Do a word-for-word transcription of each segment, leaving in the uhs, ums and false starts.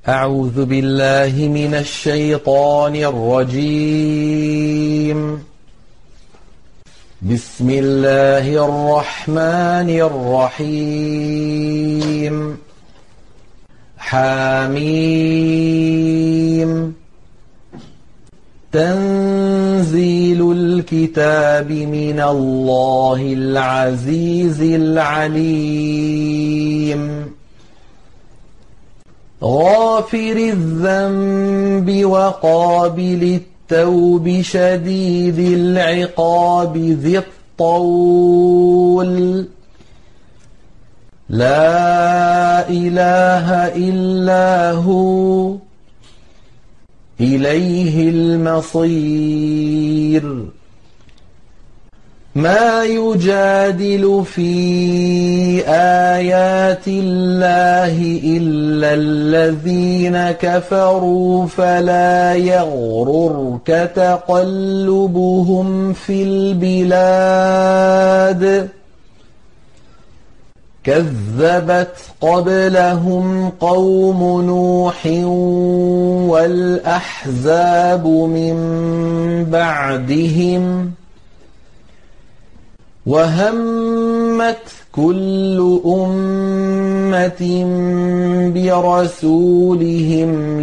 أعوذ بالله من الشيطان الرجيم. بسم الله الرحمن الرحيم. حميم. تنزيل الكتاب من الله العزيز العليم. غافر الذنب وقابل التوب شديد العقاب ذي الطول. لا إله إلا هو إليه المصير. ما يجادل في آيات الله إلا الذين كفروا فلا يغررك تقلبهم في البلاد. كذبت قبلهم قوم نوح والأحزاب من بعدهم وهمت كل أمة برسولهم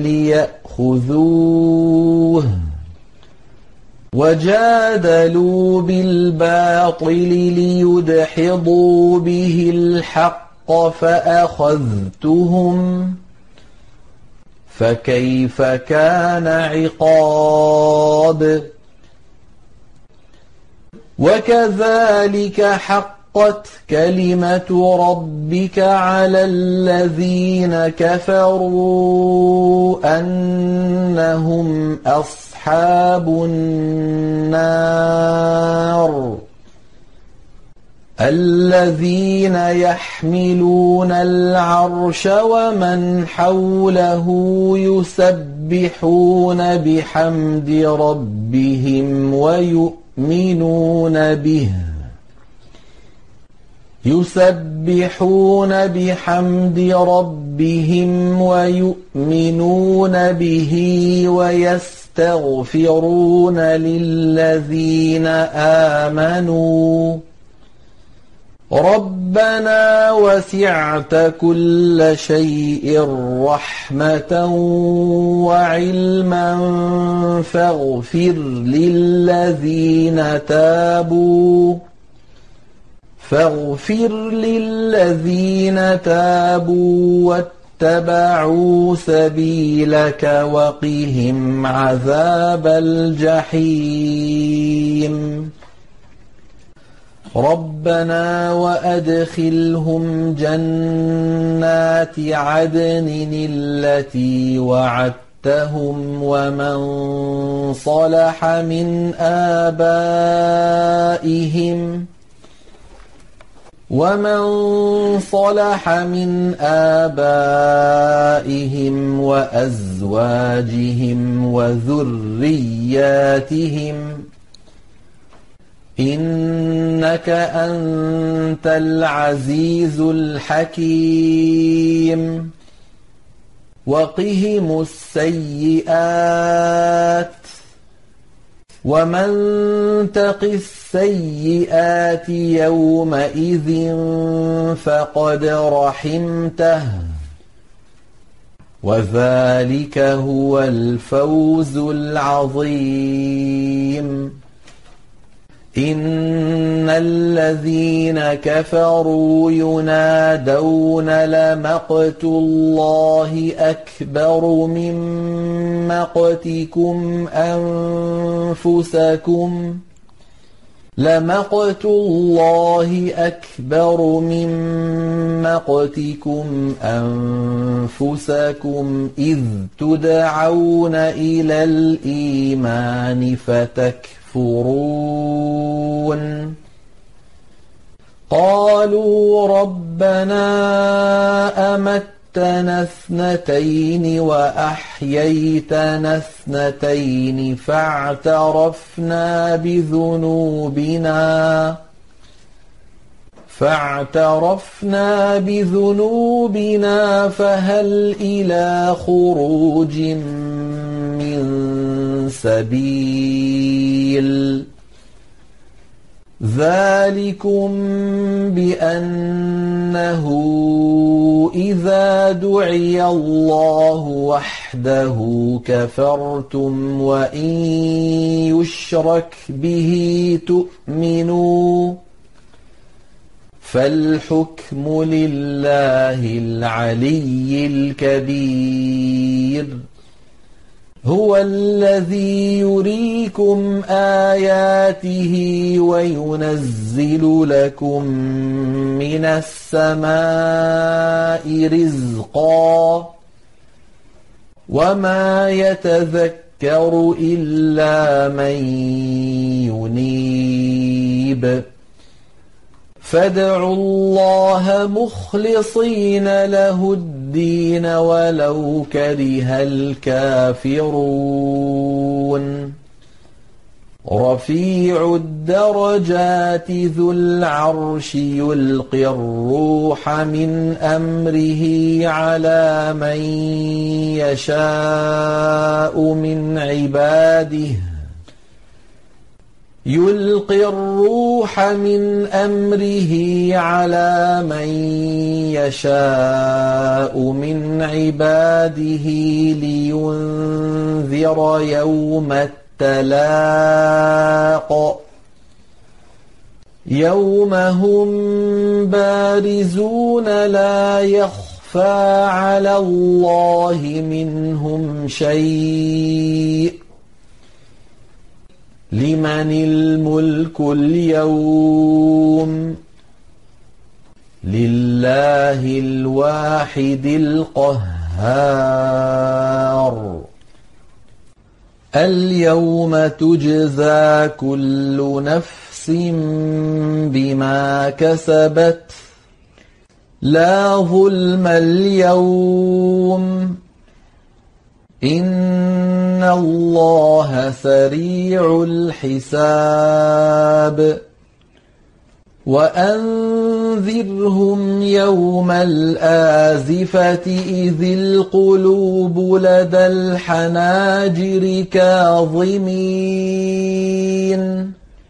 ليأخذوه وجادلوا بالباطل ليدحضوا به الحق فأخذتهم فكيف كان عقاب. وكذلك حقت كلمة ربك على الذين كفروا أنهم أصحاب النار. الذين يحملون العرش ومن حوله يسبحون بحمد ربهم ويؤمنون به يسبحون بحمد ربهم ويؤمنون به ويستغفرون للذين آمنوا ربنا وسعت كل شيء رحمة وعلما فاغفر للذين تابوا فاغفر للذين تابوا واتبعوا سبيلك وقهم عذاب الجحيم. ربنا وأدخلهم جنات عدن التي وعدتهم ومن صلح من آبائهم ومن صلح من آبائهم وأزواجهم وذرياتهم إنك أنت العزيز الحكيم. وقهم السيئات ومن تق السيئات يومئذ فقد رحمته وذلك هو الفوز العظيم. إن الذين كفروا ينادون لمقت الله أكبر من مقتكم أنفسكم لمقت الله أكبر من مقتكم أنفسكم إذ تدعون إلى الإيمان فتكفرون. قالوا ربنا أمتنا اثنتين وأحييتنا اثنتين فاعترفنا بذنوبنا فاعترفنا بذنوبنا فهل إلى خروج من سبيل ذلكم بأنه إذا دعي الله وحده كفرتم وإن يشرك به تؤمنوا فالحكم لله العلي الكبير هو الذي يريكم آياته وينزل لكم من السماء رزقا وما يتذكر إلا من ينيب فادعوا الله مخلصين له الدين ولو كره الكافرون رفيع الدرجات ذو العرش يلقي الروح من أمره على من يشاء من عباده يلقي الروح من أمره على من يشاء من عباده لينذر يوم التلاق يوم هم بارزون لا يخفى على الله منهم شيء لمن الملك اليوم لله الواحد القهار اليوم تجزى كل نفس بما كسبت لا ظلم اليوم إن الله سريع الحساب وأنذرهم يوم الآزفة إذ القلوب لدى الحناجر كاظمين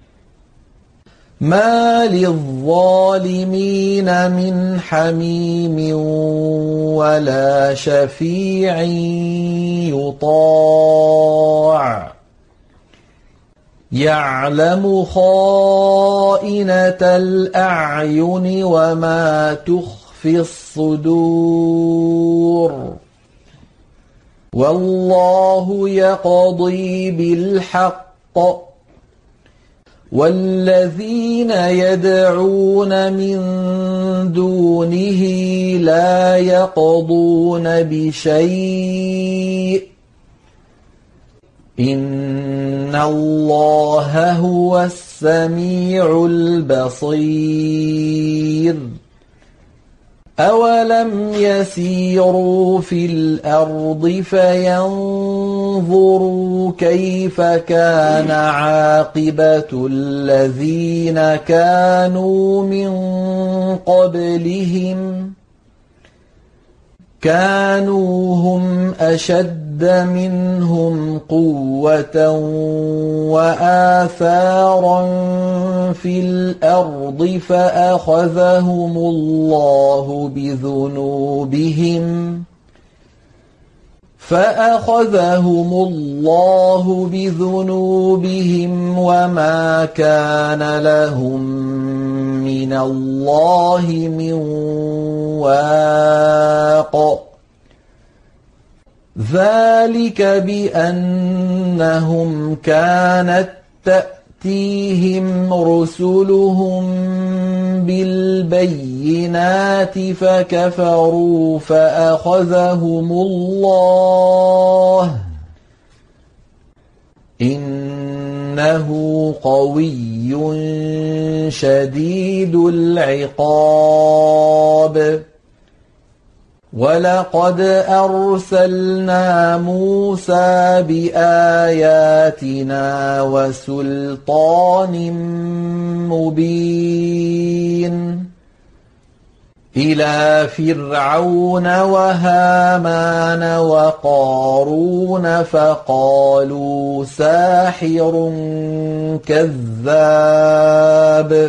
ما للظالمين من حميم ولا شفيع يطاع يعلم خائنة الأعين وما تخفي الصدور والله يقضي بالحق والذين يدعون من دونه لا يقضون بشيء إن الله هو السميع البصير أولم يسيروا في الأرض فينظروا كيف كان عاقبة الذين كانوا من قبلهم كانوا هم أشد منهم قوة وآثارا في الأرض فأخذهم الله بذنوبهم فأخذهم الله بذنوبهم وما كان لهم من الله من واق ذلك بأنهم كانت تأتيهم رسلهم بالبينات فكفروا فأخذهم الله إنه قوي شديد العقاب ولقد أرسلنا موسى بآياتنا وسلطان مبين إلى فرعون وهامان وقارون فقالوا ساحر كذاب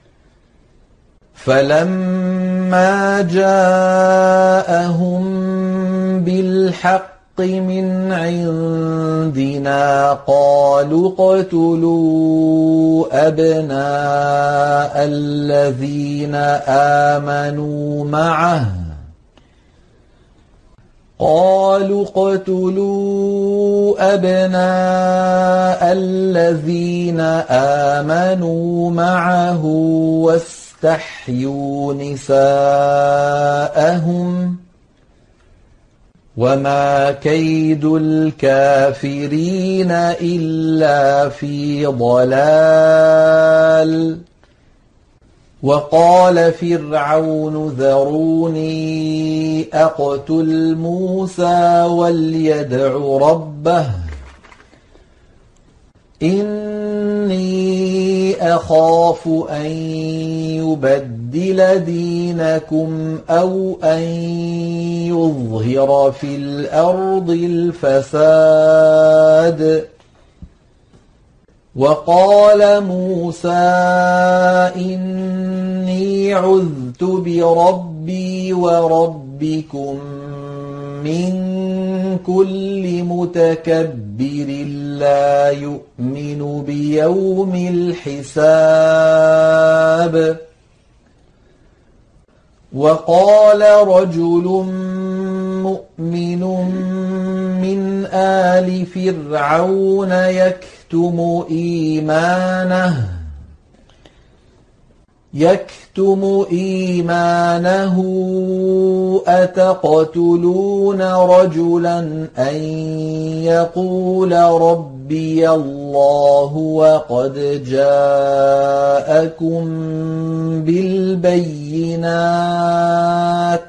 فلما جاءهم بالحق من عندنا قالوا اقتلوا أبناء الذين آمنوا معه قالوا اقتلوا أبناء الذين آمنوا معه واستحيوا نساءهم وما كيد الكافرين إلا في ضلال وقال فرعون ذروني أقتل موسى وليدع ربه إني أخاف أن يبدل دينكم أو أن يظهر في الأرض الفساد وقال موسى إني عذت بربي وربكم من كل متكبر لا يؤمن بيوم الحساب وقال رجل مؤمن من آل فرعون يكتم إيمانه يكتم إيمانه أتقتلون رجلا أن يقول ربي الله وقد جاءكم بالبينات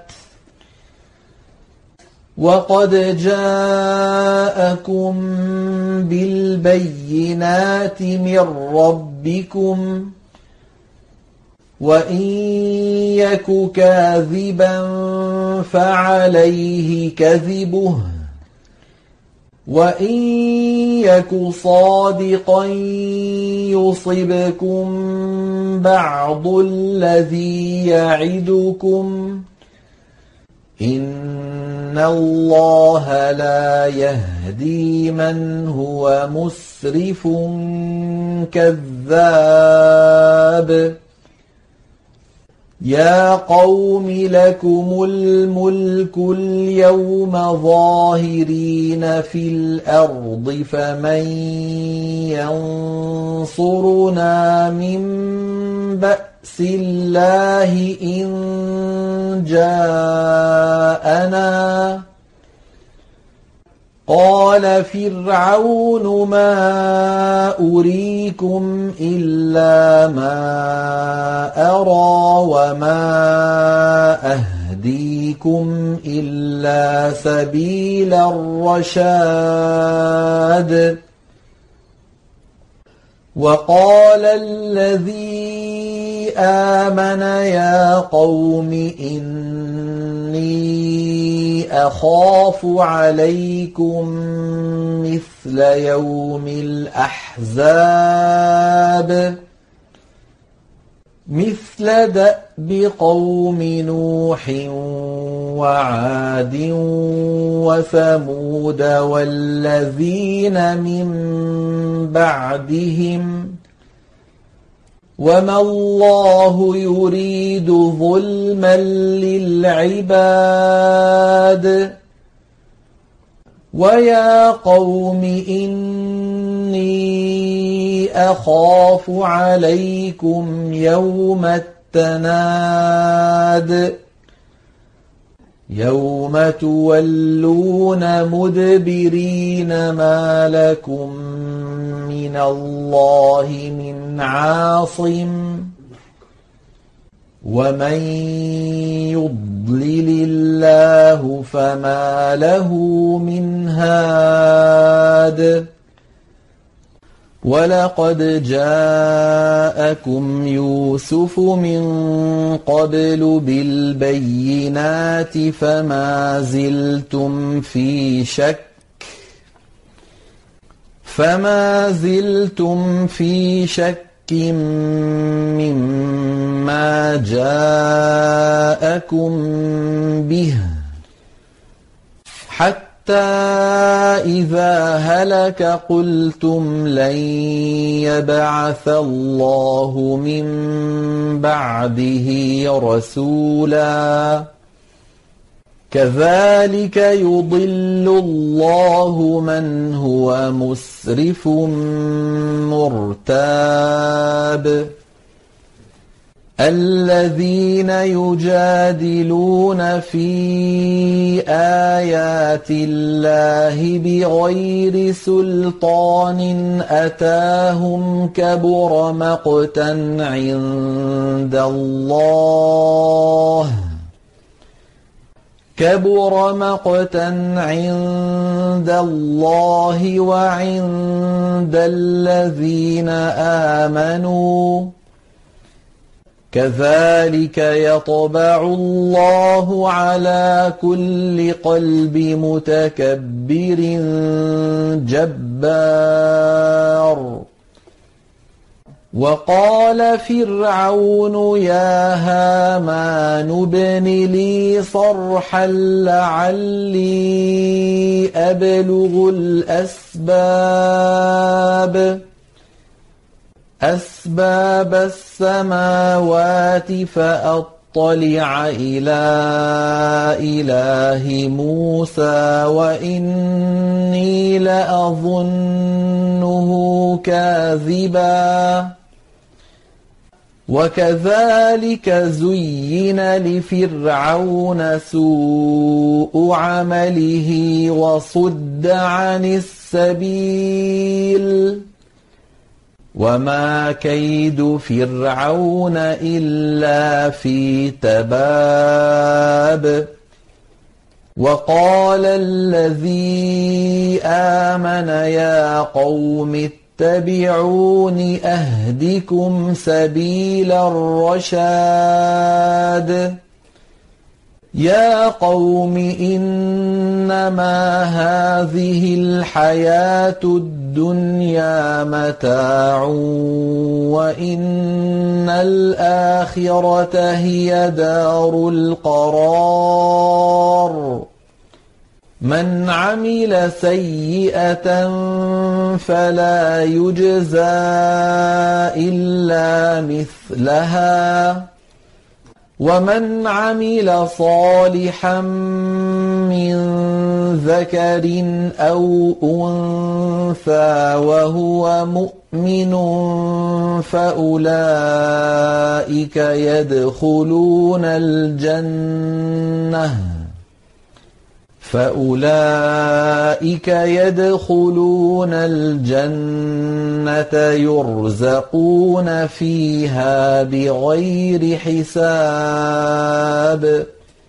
وقد جاءكم بالبينات من ربكم وإن يك كاذبا فعليه كذبه وإن يك صادقا يصبكم بعض الذي يعدكم إن الله لا يهدي من هو مسرف كذاب يا قوم لكم الملك اليوم ظاهرين في الأرض فمن ينصرنا من بأس الله إن جاءنا قال فرعون ما أريكم إلا ما أرى وما أهديكم إلا سبيل الرشاد وقال الذي آمن يا قوم إني أخاف عليكم مثل يوم الأحزاب مثل دأب قوم نوح وعاد وثمود والذين من بعدهم وما الله يريد ظلما للعباد ويا قوم إني أخاف عليكم يوم التناد يوم تولون مدبرين ما لكم من الله من عاصم ومن يضلل الله فما له من هاد وَلَقَدْ جَاءَكُمْ يُوسُفُ مِن قَبْلُ بِالْبَيِّنَاتِ فَمَا زِلْتُمْ فِي شَكٍّ فَمَا زِلْتُمْ فِي شَكٍّ مِّمَّا جَاءَكُم بِهِ حَتَّىٰ إِذَا هَلَكَ قُلْتُمْ لَن يَبْعَثَ اللَّهُ مِن بَعْدِهِ رَسُولًا كَذَٰلِكَ يُضِلُّ اللَّهُ مَنْ هُوَ مُسْرِفٌ مُّرْتَابٌ الَّذِينَ يُجَادِلُونَ فِي آيَاتِ اللَّهِ بِغَيْرِ سُلْطَانٍ أَتَاهُمْ كَبُرَ مَقْتًا عِندَ اللَّهِ كَبُرَ مَقْتًا عِندَ اللَّهِ وَعِندَ الَّذِينَ آمَنُوا كَذَٰلِكَ يَطْبَعُ اللَّهُ عَلَىٰ كُلِّ قَلْبِ مُتَكَبِّرٍ جَبَّارٍ وَقَالَ فِرْعَوْنُ يَا هَامَانُ ابْنِ لِي صَرْحًا لَّعَلِّي أَبْلُغُ الْأَسْبَابَ أَسْبَابَ السَّمَاوَاتِ فَأَطَّلِعَ إِلَىٰ إِلَٰهِ مُوسَىٰ وَإِنِّي لَأَظُنُّهُ كَاذِبًا وَكَذَٰلِكَ زُيِّنَ لِفِرْعَوْنَ سُوءُ عَمَلِهِ وَصُدَّ عَنِ السَّبِيلِ وَمَا كَيْدُ فِرْعَوْنَ إِلَّا فِي تَبَابٍ وَقَالَ الَّذِي آمَنَ يَا قَوْمِ اتَّبِعُونِ أَهْدِكُمْ سَبِيلَ الرَّشَادِ يَا قَوْمِ إِنَّمَا هَٰذِهِ الْحَيَاةُ الدُّنْيَا مَتَاعٌ وَإِنَّ الْآخِرَةَ هِيَ دَارُ الْقَرَارِ مَنْ عَمِلَ سَيِّئَةً فَلَا يُجْزَىٰ إِلَّا مِثْلَهَا وَمَنْ عَمِلَ صَالِحًا مِّن ذَكَرٍ أَوْ أُنثَىٰ وَهُوَ مُؤْمِنٌ فَأُولَٰئِكَ يَدْخُلُونَ الْجَنَّةَ فَأُولَٰئِكَ يَدْخُلُونَ الْجَنَّةَ يُرْزَقُونَ فِيهَا بِغَيْرِ حِسَابٍ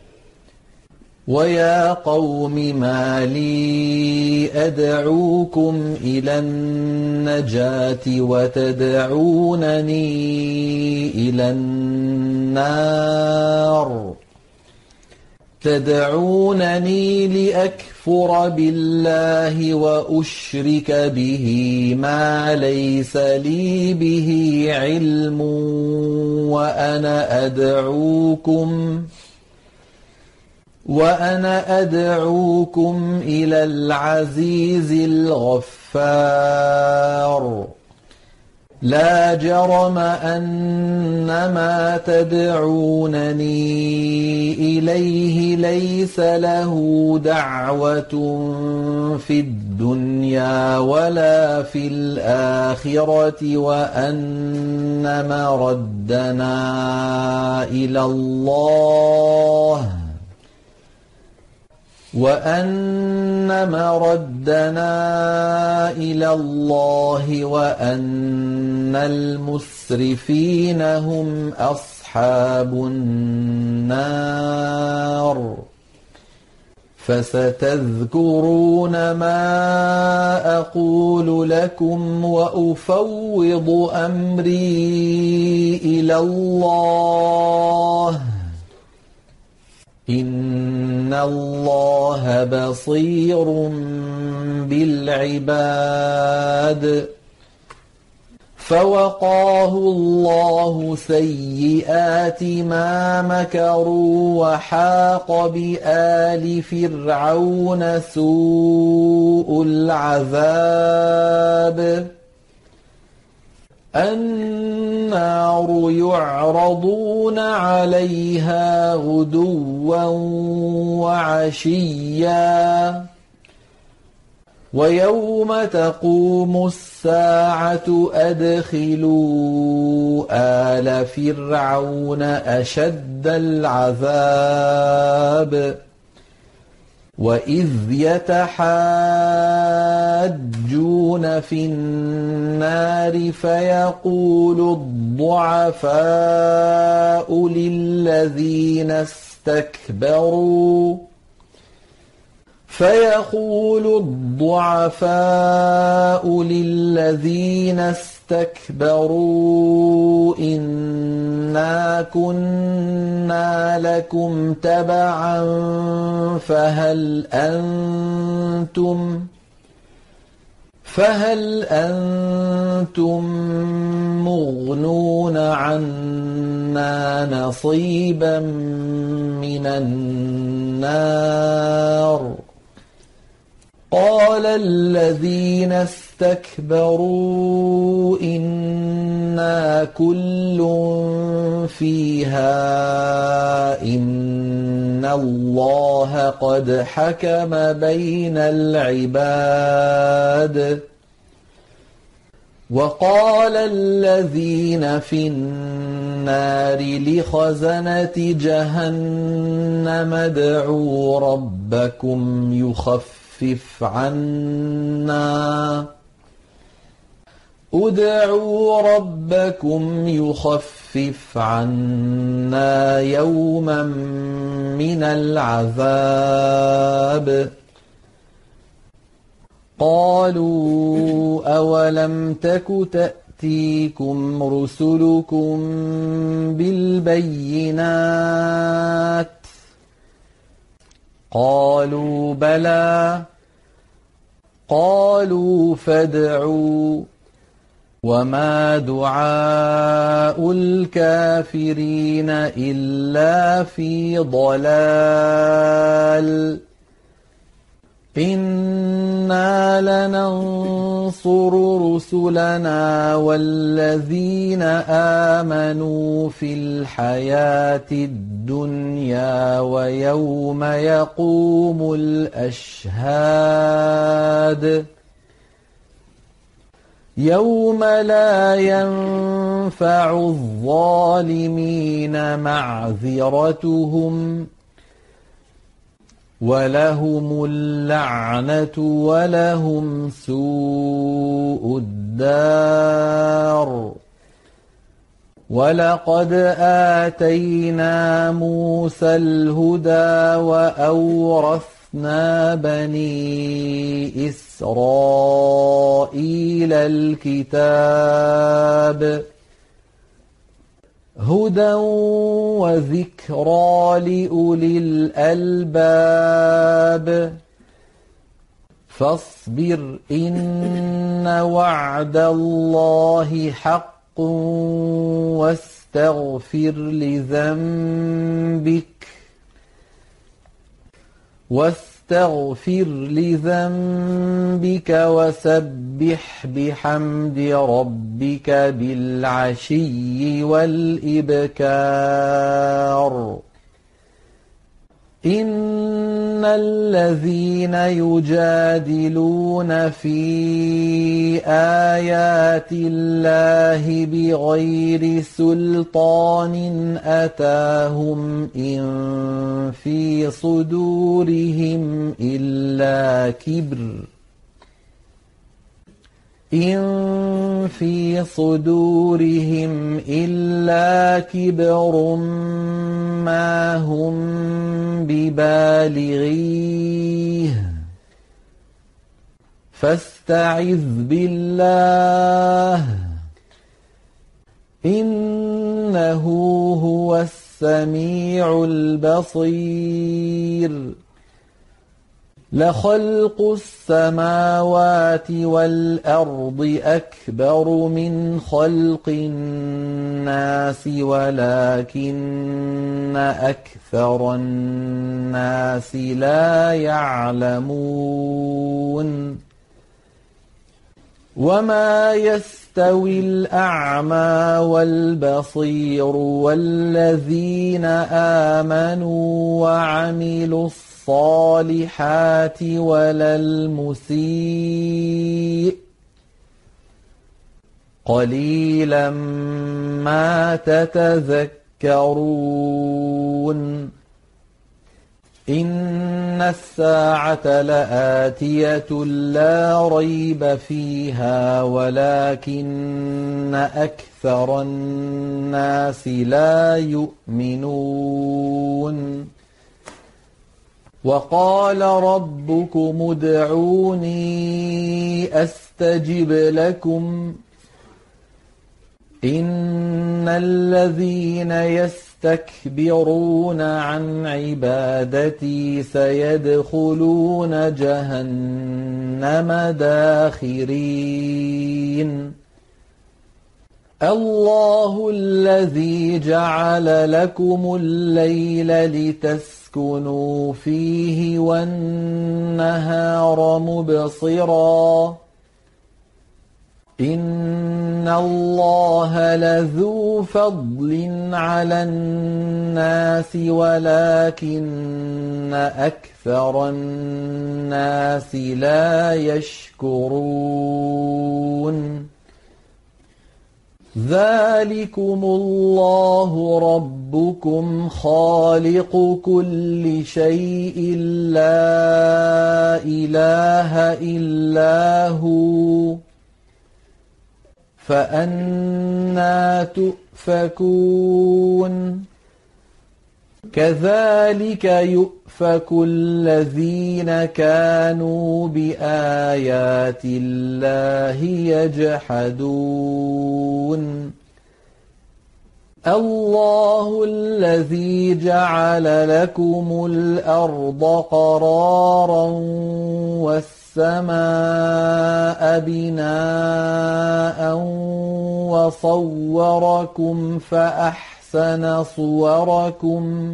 وَيَا قَوْمِ مَا لِي أَدْعُوكُمْ إِلَى النَّجَاةِ وَتَدْعُونَنِي إِلَى النَّارِ تدعونني لأكفر بالله وأشرك به ما ليس لي به علم وأنا أدعوكم وأنا أدعوكم إلى العزيز الغفار لا جرم أن ما تدعونني إليه ليس له دعوة في الدنيا ولا في الآخرة وأن مردنا إلى الله وَأَنَّ مَرَدَّنَا إِلَى اللَّهِ وَأَنَّ الْمُسْرِفِينَ هُمْ أَصْحَابُ النَّارِ فستذكرون ما أقول لكم وأفوض أمري إلى الله إن الله بصير بالعباد. فوقاه الله سيئات ما مكروا وحاق بآل فرعون سوء العذاب. النار يعرضون عليها غدوا وعشيا ويوم تقوم الساعة أدخلوا آل فرعون أشد العذاب. وإذ يتحاجون في النار فيقول الضعفاء للذين استكبروا فيقول الضعفاء للذين استكبروا إنا كنا لكم تبعا فهل أنتم فهل أنتم مغنون عنا نصيبا من النار. قال الذين استكبروا إنا كل فيها إن الله قد حكم بين العباد. وقال الذين في النار لخزنة جهنم ادعوا ربكم يخفف خفف عنا ادعوا ربكم يخفف عنا يوما من العذاب. قالوا أولم تك تأتيكم رسلكم بالبينات قالوا بلى قالوا فادعوا وما دعاء الكافرين إلا في ضلال. إنا لننصر رسلنا والذين آمنوا في الحياة الدنيا ويوم يقوم الأشهاد يوم لا ينفع الظالمين معذرتهم ولهم اللعنة ولهم سوء الدار. ولقد آتينا موسى الهدى وأورثنا بني إسرائيل الكتاب هدى وذكرى لأولي الألباب. فاصبر إن وعد الله حق واستغفر لذنبك واستغفر لذنبك وسبح بحمد ربك بالعشي والإبكار. إن الذين يجادلون في آيات الله بغير سلطان أتاهم إن في صدورهم إلا كبر إن في صدورهم إلا كبر ما هم ببالغيه فاستعذ بالله إنه هو السميع البصير لخلق السماوات والأرض أكبر من خلق الناس ولكن أكثر الناس لا يعلمون وما يستوي الأعمى والبصير والذين آمنوا وعملوا الصالحات ولا المسيء قليلا ما تتذكرون إن الساعة لآتية لا ريب فيها ولكن أكثر الناس لا يؤمنون وقال ربكم ادعوني أستجب لكم إن الذين يستكبرون عن عبادتي سيدخلون جهنم داخرين الله الذي جعل لكم الليل لتسكنوا فيه والنهار مبصرا إن الله لذو فضل على الناس ولكن أكثر الناس لا يشكرون ذلكم الله ربكم خالق كل شيء لا إله إلا هو فأنى تؤفكون كذلك يؤفك الذين كانوا بآيات الله يجحدون الله الذي جعل لكم الأرض قرارا والسماء بناء وصوركم فأحسن صوركم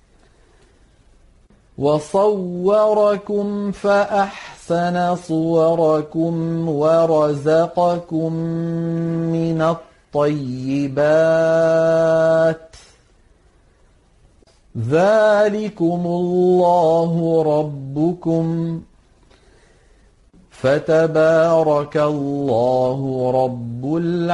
وصوركم فأحسن صوركم ورزقكم من الطيبات ذلكم الله ربكم فتبارك الله رب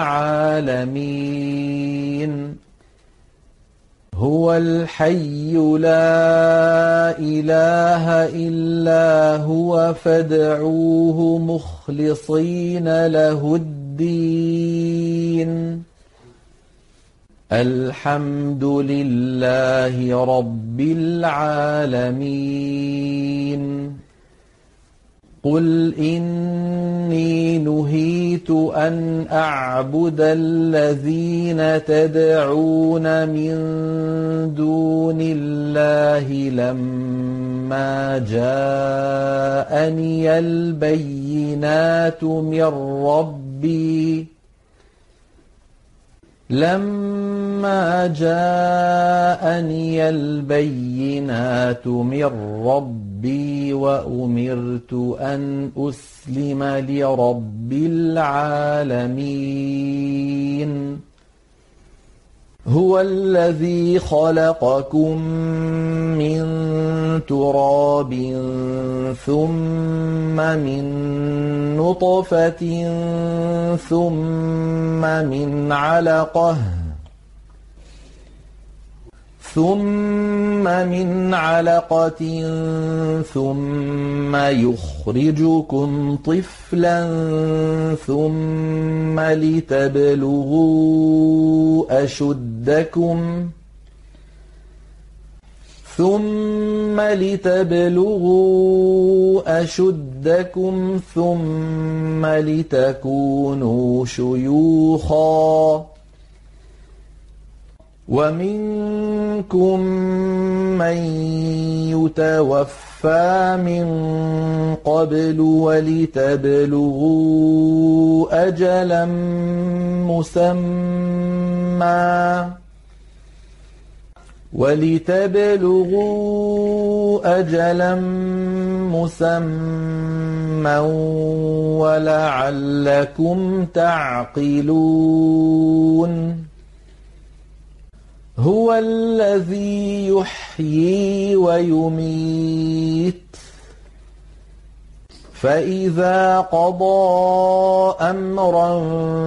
العالمين هو الحي لا إله إلا هو فادعوه مخلصين له الدين الحمد لله رب العالمين قل إني نهيت أن أعبد الذين تدعون من دون الله لما جاءني البينات من ربي لما جاءني البينات من ربي وأمرت أن أسلم لرب العالمين هو الذي خلقكم من تراب ثم من نطفة ثم من علقة ثم من علقة ثم يخرجكم طفلا ثم لتبلغوا أشدكم ثم لتبلغوا أشدكم ثم لتكونوا شيوخا ومنكم من يتوفى من قبل ولتبلغوا أجلا مسمى ولتبلغوا أجلا مسمى ولعلكم تعقلون هو الذي يحيي ويميت فإذا قضى أمرا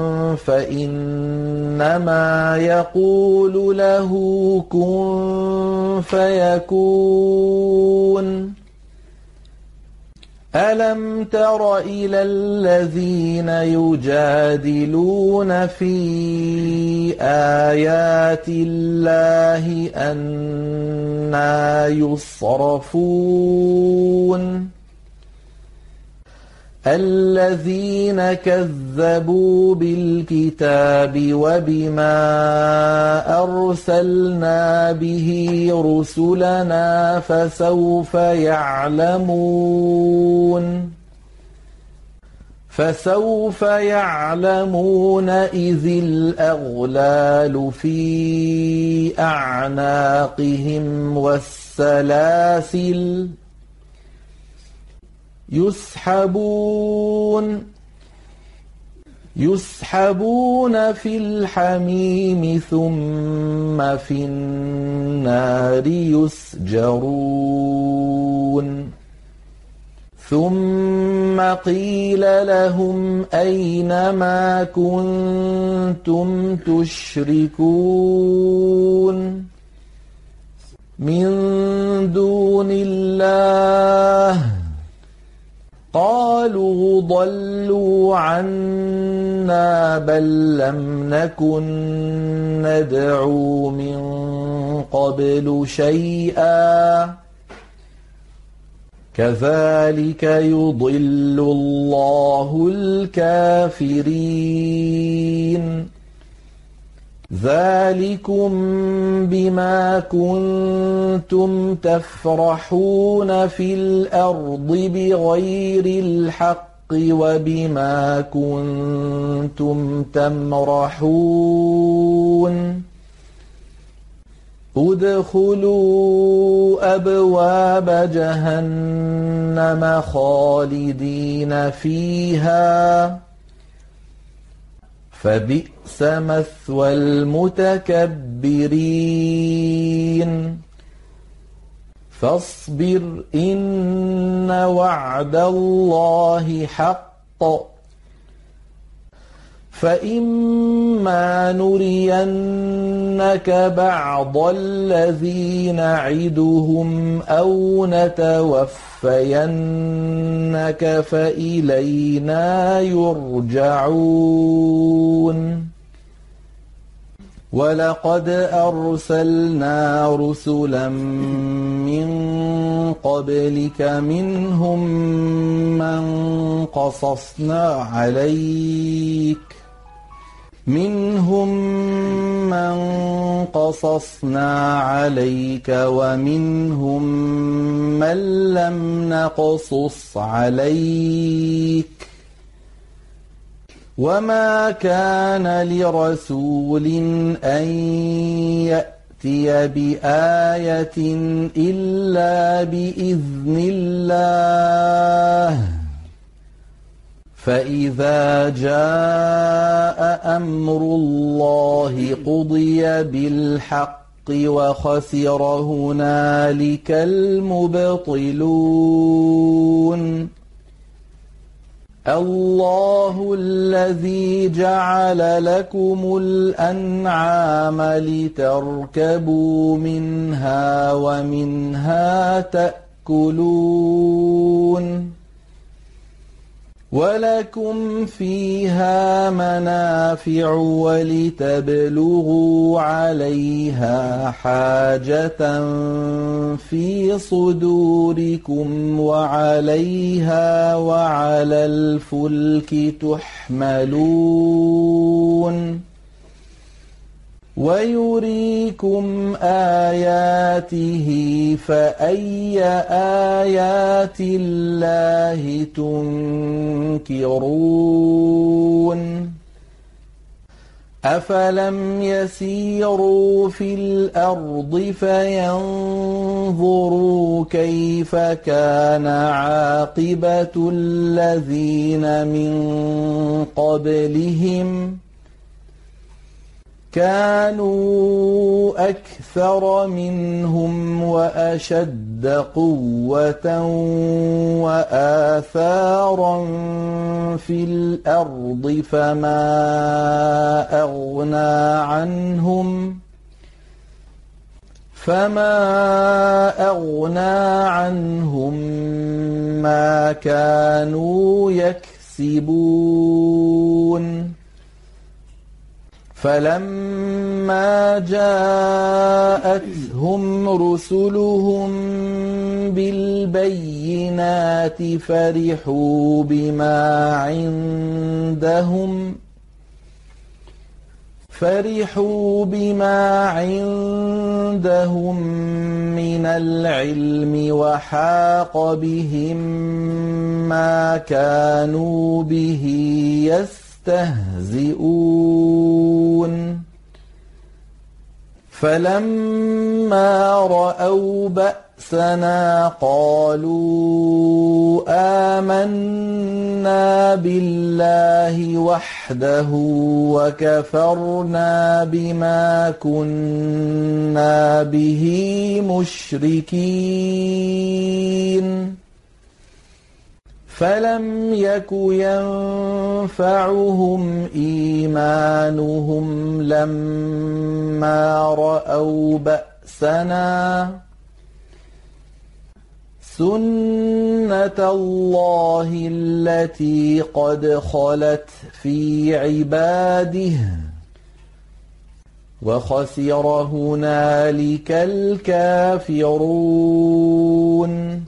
فإنما يقول له كن فيكون ألم تر إلى الذين يجادلون في آيات الله أنى يصرفون الذين كذبوا بالكتاب وبما أرسلنا به رسلنا فسوف يعلمون فسوف يعلمون إذ الأغلال في أعناقهم والسلاسل يسحبون يسحبون في الحميم ثم في النار يسجرون ثم قيل لهم أين ما كنتم تشركون من دون الله قالوا ضلوا عنا بل لم نكن ندعو من قبل شيئا كذلك يضل الله الكافرين ذلكم بما كنتم تفرحون في الأرض بغير الحق وبما كنتم تمرحون ادخلوا أبواب جهنم خالدين فيها فبئس مثوى المتكبرين فاصبر إن وعد الله حق فإما نرينك بعض الذي نعدهم أو نتوفينك فإلينا يرجعون ولقد أرسلنا رسلا من قبلك منهم من قصصنا عليك منهم من قصصنا عليك ومنهم من لم نقصص عليك وما كان لرسول أن يأتي بآية إلا بإذن الله فإذا جاء أمر الله قضي بالحق وخسر هنالك المبطلون الله الذي جعل لكم الأنعام لتركبوا منها ومنها تأكلون ولكم فيها منافع ولتبلغوا عليها حاجة في صدوركم وعليها وعلى الفلك تحملون ويريكم آياته فأي آيات الله تنكرون أفلم يسيروا في الأرض فينظروا كيف كان عاقبة الذين من قبلهم كانوا أكثر منهم وأشد قوة وآثارا في الأرض فما أغنى عنهم فما أغنى عنهم ما كانوا يكسبون فلما جاءتهم رسلهم بالبينات فرحوا بما عندهم فرحوا بما عندهم من العلم وحاق بهم ما كانوا به يستهزئون فلما رأوا بأسنا قالوا آمنا بالله وحده وكفرنا بما كنا به مشركين فلم يك ينفعهم إيمانهم لما رأوا بأسنا سنة الله التي قد خلت في عباده وخسر هنالك الكافرون